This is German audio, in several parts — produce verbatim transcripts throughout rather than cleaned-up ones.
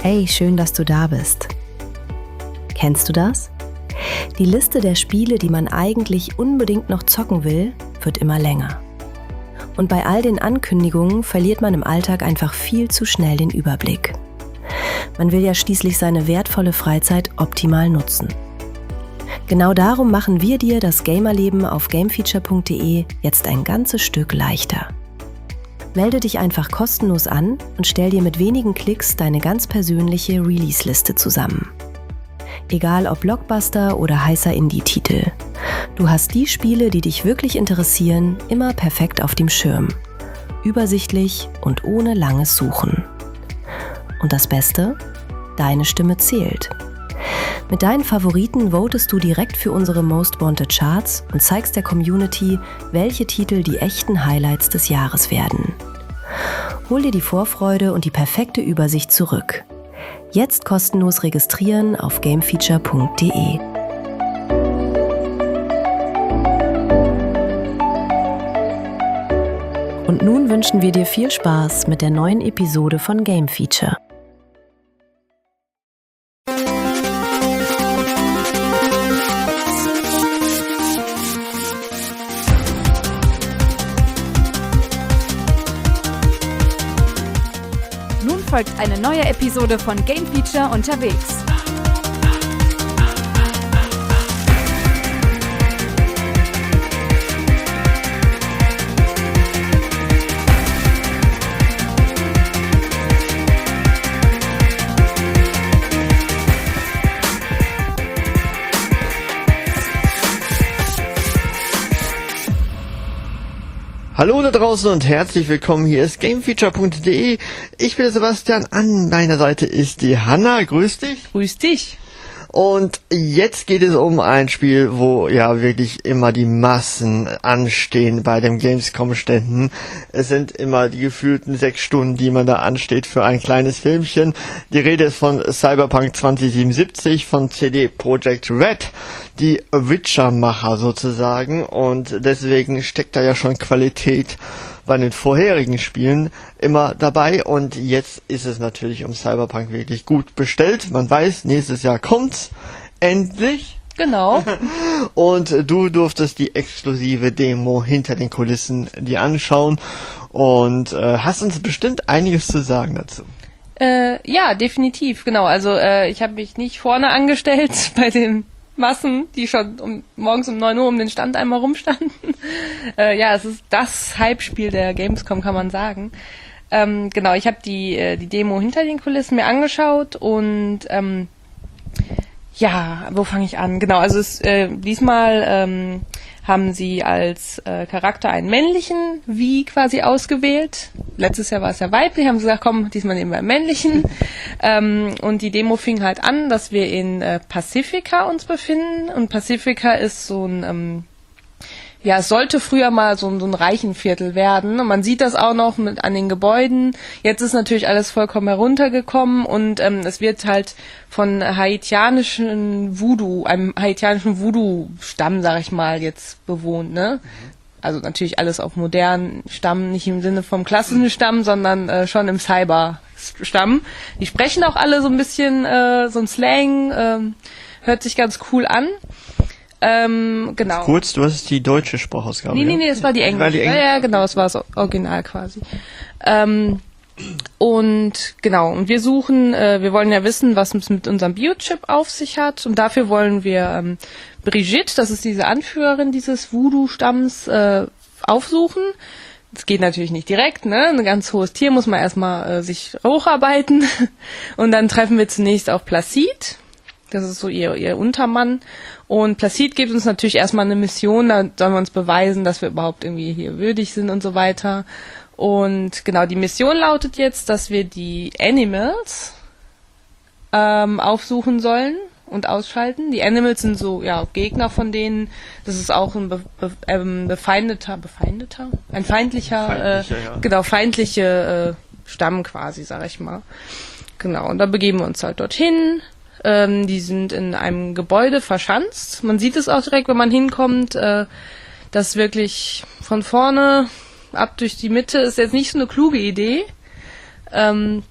Hey, schön, dass du da bist. Kennst du das? Die Liste der Spiele, die man eigentlich unbedingt noch zocken will, wird immer länger. Und bei all den Ankündigungen verliert man im Alltag einfach viel zu schnell den Überblick. Man will ja schließlich seine wertvolle Freizeit optimal nutzen. Genau darum machen wir dir das Gamerleben auf gamefeature punkt de jetzt ein ganzes Stück leichter. Melde dich einfach kostenlos an und stell dir mit wenigen Klicks deine ganz persönliche Release-Liste zusammen. Egal ob Blockbuster oder heißer Indie-Titel. Du hast die Spiele, die dich wirklich interessieren, immer perfekt auf dem Schirm. Übersichtlich und ohne langes Suchen. Und das Beste? Deine Stimme zählt. Mit deinen Favoriten votest du direkt für unsere Most Wanted Charts und zeigst der Community, welche Titel die echten Highlights des Jahres werden. Hol dir die Vorfreude und die perfekte Übersicht zurück. Jetzt kostenlos registrieren auf gamefeature punkt de. Und nun wünschen wir dir viel Spaß mit der neuen Episode von Game Feature. Folgt eine neue Episode von Game Feature unterwegs. Hallo da draußen und herzlich willkommen, hier ist gamefeature punkt de. Ich bin der Sebastian, an meiner Seite ist die Hanna, grüß dich. Grüß dich. Und jetzt geht es um ein Spiel, wo ja wirklich immer die Massen anstehen bei den Gamescom-Ständen. Es sind immer die gefühlten sechs Stunden, die man da ansteht für ein kleines Filmchen. Die Rede ist von Cyberpunk zwanzig siebenundsiebzig von C D Projekt Red, die Witcher-Macher sozusagen. Und deswegen steckt da ja schon Qualität bei den vorherigen Spielen immer dabei, und jetzt ist es natürlich um Cyberpunk wirklich gut bestellt. Man weiß, nächstes Jahr kommt's endlich. Genau. Und du durftest die exklusive Demo hinter den Kulissen dir anschauen und äh, hast uns bestimmt einiges zu sagen dazu. Äh, ja, definitiv, genau. Also äh, ich habe mich nicht vorne angestellt bei den Massen, die schon um, morgens um neun Uhr um den Stand einmal rumstanden. äh, ja, es ist das Hype-Spiel der Gamescom, kann man sagen. Ähm, genau, ich habe die äh, die Demo hinter den Kulissen mir angeschaut und ähm, ja, wo fange ich an? Genau, also es, äh, diesmal ähm, haben sie als äh, Charakter einen männlichen Vi quasi ausgewählt. Letztes Jahr war es ja weiblich, haben sie gesagt, komm, diesmal nehmen wir einen männlichen. ähm, und die Demo fing halt an, dass wir in äh, Pacifica uns befinden. Und Pacifica ist so ein, ähm, ja, es sollte früher mal so, so ein Reichenviertel werden. Und man sieht das auch noch mit an den Gebäuden. Jetzt ist natürlich alles vollkommen heruntergekommen und ähm, es wird halt von haitianischen Voodoo, einem haitianischen Voodoo-Stamm, sag ich mal, jetzt bewohnt, ne? Also natürlich alles auf modernen Stamm, nicht im Sinne vom klassischen Stamm, sondern äh, schon im Cyber-Stamm. Die sprechen auch alle so ein bisschen äh, so ein Slang, äh, hört sich ganz cool an. Ähm, genau. Kurz, du hast die deutsche Sprachausgabe. Nee, nee, nee, das war die englische. War die Engl- ja, ja, genau, das war das Original quasi. Ähm, und genau, und wir suchen, äh, wir wollen ja wissen, was es mit unserem Biochip auf sich hat, und dafür wollen wir ähm, Brigitte, das ist diese Anführerin dieses Voodoo-Stamms, äh, aufsuchen. Das geht natürlich nicht direkt, ne? Ein ganz hohes Tier muss man erstmal äh, sich hocharbeiten. Und dann treffen wir zunächst auf Placide. Das ist so ihr, ihr Untermann. Und Placide gibt uns natürlich erstmal eine Mission, da sollen wir uns beweisen, dass wir überhaupt irgendwie hier würdig sind und so weiter. Und genau, die Mission lautet jetzt, dass wir die Animals ähm, aufsuchen sollen und ausschalten. Die Animals sind so, ja, Gegner von denen. Das ist auch ein be, be, ähm, befeindeter, befeindeter? Ein feindlicher, feindlicher äh, ja. genau, feindliche äh, Stamm quasi, sag ich mal. Genau, und da begeben wir uns halt dorthin. Ähm, die sind in einem Gebäude verschanzt. Man sieht es auch direkt, wenn man hinkommt, äh, dass wirklich von vorne ab durch die Mitte ist jetzt nicht so eine kluge Idee. Ähm,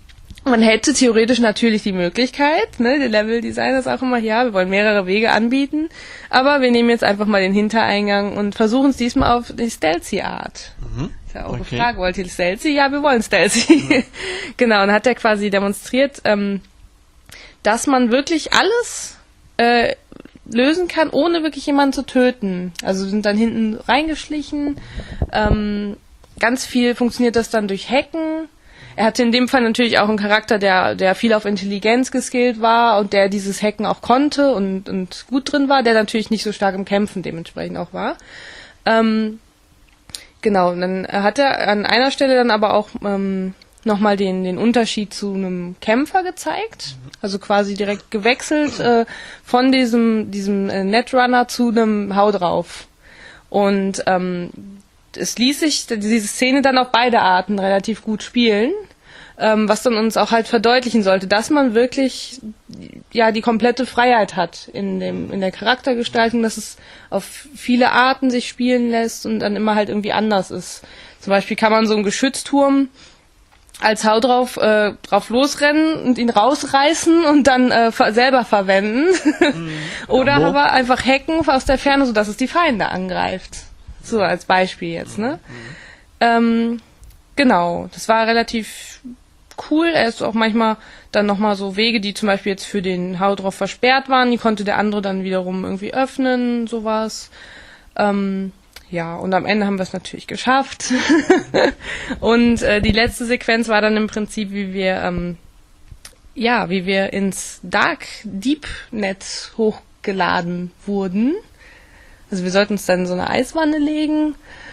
Man hätte theoretisch natürlich die Möglichkeit, ne, der Level-Designer ist auch immer, ja, wir wollen mehrere Wege anbieten, aber wir nehmen jetzt einfach mal den Hintereingang und versuchen es diesmal auf die Stealthy-Art. Mhm. Ist ja auch okay. Eine Frage, wollt ihr Stealthy? Ja, wir wollen Stealthy. Mhm. Genau, und hat er quasi demonstriert, ähm, dass man wirklich alles äh, lösen kann, ohne wirklich jemanden zu töten. Also sind dann hinten reingeschlichen, ähm, ganz viel funktioniert das dann durch Hacken. Er hatte in dem Fall natürlich auch einen Charakter, der, der viel auf Intelligenz geskillt war und der dieses Hacken auch konnte und, und gut drin war, der natürlich nicht so stark im Kämpfen dementsprechend auch war. Ähm, genau, und dann hat er an einer Stelle dann aber auch ähm, nochmal den, den Unterschied zu einem Kämpfer gezeigt. Also quasi direkt gewechselt äh, von diesem, diesem äh, Netrunner zu einem Hau drauf. Und ähm, es ließ sich diese Szene dann auf beide Arten relativ gut spielen, ähm, was dann uns auch halt verdeutlichen sollte, dass man wirklich ja die komplette Freiheit hat in dem in der Charaktergestaltung, dass es auf viele Arten sich spielen lässt und dann immer halt irgendwie anders ist. Zum Beispiel kann man so einen Geschützturm als Hau drauf äh, drauf losrennen und ihn rausreißen und dann äh, ver- selber verwenden mhm. oder ja, aber einfach hacken aus der Ferne, sodass es die Feinde angreift. So als Beispiel jetzt, ne? Mhm. Ähm, genau, das war relativ cool. Er ist auch manchmal dann nochmal so Wege, die zum Beispiel jetzt für den Hau drauf versperrt waren, die konnte der andere dann wiederum irgendwie öffnen, sowas. Ähm, ja, und am Ende haben wir es natürlich geschafft. Und äh, die letzte Sequenz war dann im Prinzip, wie wir, ähm, ja, wie wir ins Dark Deep Net hochgeladen wurden. Also wir sollten uns dann in so eine Eiswanne legen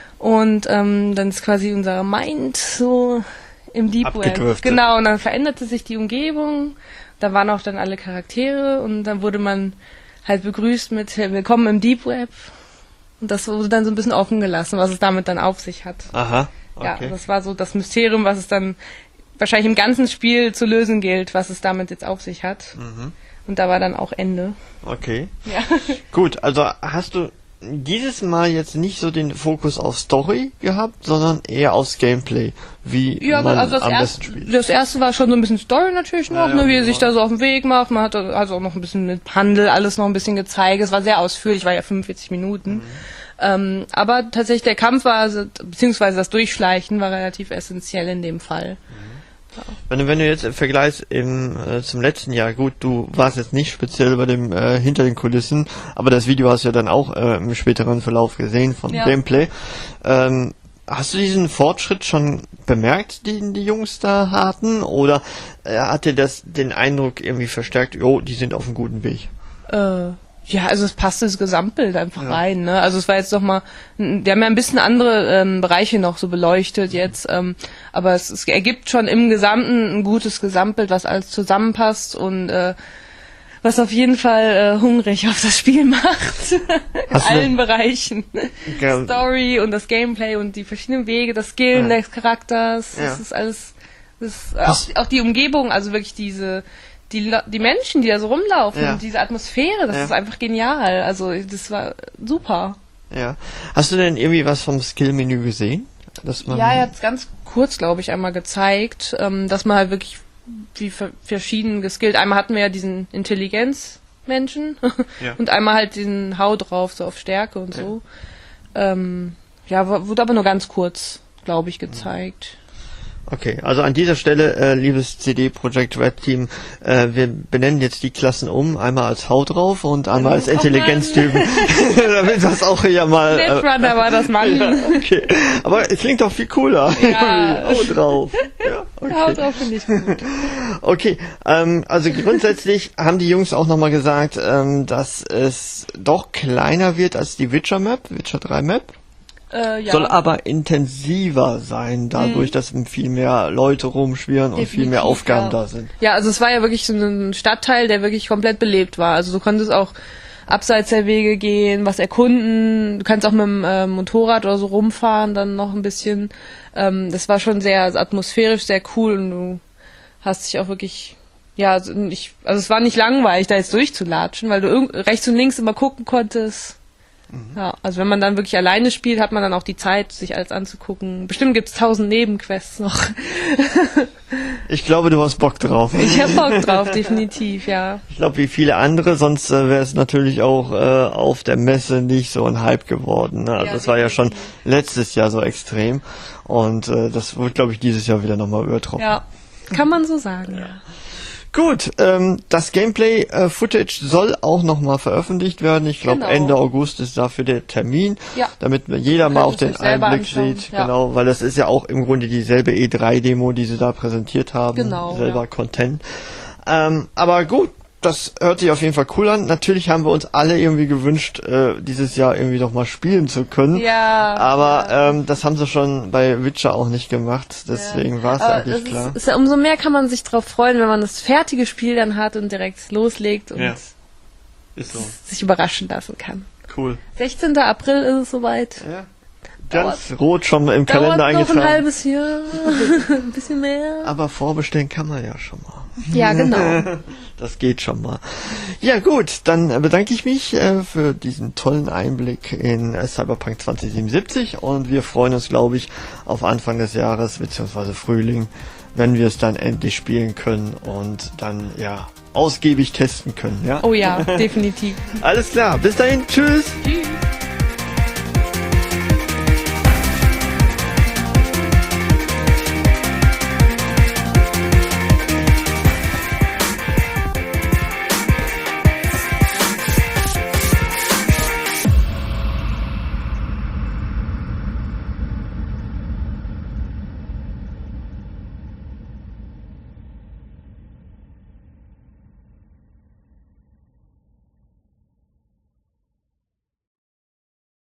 und ähm, dann ist quasi unser Mind so im Deep Web. Genau, und dann veränderte sich die Umgebung, da waren auch dann alle Charaktere und dann wurde man halt begrüßt mit Willkommen im Deep Web. Und das wurde dann so ein bisschen offen gelassen, was es damit dann auf sich hat. Aha, okay. Ja, das war so das Mysterium, was es dann wahrscheinlich im ganzen Spiel zu lösen gilt, was es damit jetzt auf sich hat. Mhm. Und da war dann auch Ende. Okay. Ja. Gut, also hast du dieses Mal jetzt nicht so den Fokus auf Story gehabt, sondern eher aufs Gameplay, wie ja, man also das am erste, besten spielt. Das erste war schon so ein bisschen Story natürlich noch, ja, ne, wie er sich da so auf den Weg macht. Man hat also auch noch ein bisschen mit Handel alles noch ein bisschen gezeigt. Es war sehr ausführlich, war ja fünfundvierzig Minuten. Mhm. Ähm, aber tatsächlich der Kampf war, also, beziehungsweise das Durchschleichen war relativ essentiell in dem Fall. Mhm. Ja. Wenn du, wenn du jetzt vergleichst im, äh, zum letzten Jahr, gut, du warst jetzt nicht speziell bei dem äh, hinter den Kulissen, aber das Video hast du ja dann auch äh, im späteren Verlauf gesehen von ja. Gameplay. Ähm, hast du diesen Fortschritt schon bemerkt, den die Jungs da hatten, oder äh, hat dir das den Eindruck irgendwie verstärkt, jo, die sind auf einem guten Weg? Äh. Ja, also es passt das Gesamtbild einfach ja. rein, ne? Also es war jetzt noch mal, die haben ja ein bisschen andere ähm, Bereiche noch so beleuchtet jetzt, ähm, aber es, es ergibt schon im Gesamten ein gutes Gesamtbild, was alles zusammenpasst und äh, was auf jeden Fall äh, hungrig auf das Spiel macht. In allen Bereichen. Ja. Story und das Gameplay und die verschiedenen Wege, das Skillen ja. des Charakters, ja. das ist alles, das, auch, auch die Umgebung, also wirklich diese Die, die Menschen, die da so rumlaufen, ja. und diese Atmosphäre, das ja. ist einfach genial. Also das war super. Ja. Hast du denn irgendwie was vom Skill-Menü gesehen? Dass man ja, er hat es ganz kurz, glaube ich, einmal gezeigt, ähm, dass man halt wirklich wie verschieden geskillt. Einmal hatten wir ja diesen Intelligenz-Menschen ja. und einmal halt diesen Hau drauf, so auf Stärke und so. Ja, ähm, ja wurde aber nur ganz kurz, glaube ich, gezeigt. Okay, also an dieser Stelle, äh, liebes C D Projekt Red Team, äh, wir benennen jetzt die Klassen um, einmal als Hau drauf und einmal als Intelligenztypen, damit das auch hier mal... Äh, Netrunner war das Mann. Ja, okay, aber es klingt doch viel cooler. Ja. Hau drauf. Ja, okay. Hau drauf finde ich gut. Okay, ähm, also grundsätzlich haben die Jungs auch nochmal gesagt, ähm, dass es doch kleiner wird als die Witcher Map, Witcher drei Map. Äh, ja. Soll aber intensiver sein, dadurch, mhm. dass viel mehr Leute rumschwirren und viel mehr Aufgaben ja. da sind. Ja, also es war ja wirklich so ein Stadtteil, der wirklich komplett belebt war. Also du konntest auch abseits der Wege gehen, was erkunden. Du kannst auch mit dem äh, Motorrad oder so rumfahren, dann noch ein bisschen. Ähm, das war schon sehr atmosphärisch, sehr cool und du hast dich auch wirklich... Ja, also, ich, also es war nicht langweilig, da jetzt durchzulatschen, weil du irg- rechts und links immer gucken konntest. Mhm. Ja, also wenn man dann wirklich alleine spielt, hat man dann auch die Zeit, sich alles anzugucken. Bestimmt gibt's tausend Nebenquests noch. Ich glaube, du hast Bock drauf. Ich hab Bock drauf, definitiv, ja. Ich glaube, wie viele andere, sonst äh, wäre es natürlich auch äh, auf der Messe nicht so ein Hype geworden. Ne? Also Ja, das war ja schon letztes Jahr so extrem und äh, das wird, glaube ich, dieses Jahr wieder nochmal übertroffen. Ja, kann man so sagen, ja. Gut, ähm, das Gameplay-Footage äh, soll auch nochmal veröffentlicht werden. Ich glaube, Genau. Ende August ist dafür der Termin, Ja. damit jeder mal auch Könnt ihr den euch selber Einblick anschauen, sieht. ja. Genau, weil das ist ja auch im Grunde dieselbe E drei Demo, die sie da präsentiert haben. Genau, Selber ja. Content. Ähm, aber gut, das hört sich auf jeden Fall cool an. Natürlich haben wir uns alle irgendwie gewünscht, äh, dieses Jahr irgendwie noch mal spielen zu können. Ja. Aber ja. ähm, das haben sie schon bei Witcher auch nicht gemacht. Deswegen war es Aber eigentlich das klar. Ist, ist ja, umso mehr kann man sich drauf freuen, wenn man das fertige Spiel dann hat und direkt loslegt und Ja. Ist so. sich überraschen lassen kann. Cool. sechzehnter April ist es soweit. Ja. Ganz rot schon im Kalender Dauert noch eingetragen. ein halbes Jahr, ein bisschen mehr. Aber vorbestellen kann man ja schon mal. Ja, genau. Das geht schon mal. Ja gut, dann bedanke ich mich äh, für diesen tollen Einblick in äh, Cyberpunk zwanzig siebenundsiebzig und wir freuen uns, glaube ich, auf Anfang des Jahres beziehungsweise Frühling, wenn wir es dann endlich spielen können und dann ja ausgiebig testen können. Ja. Oh ja, definitiv. Alles klar, bis dahin, tschüss. Tschüss.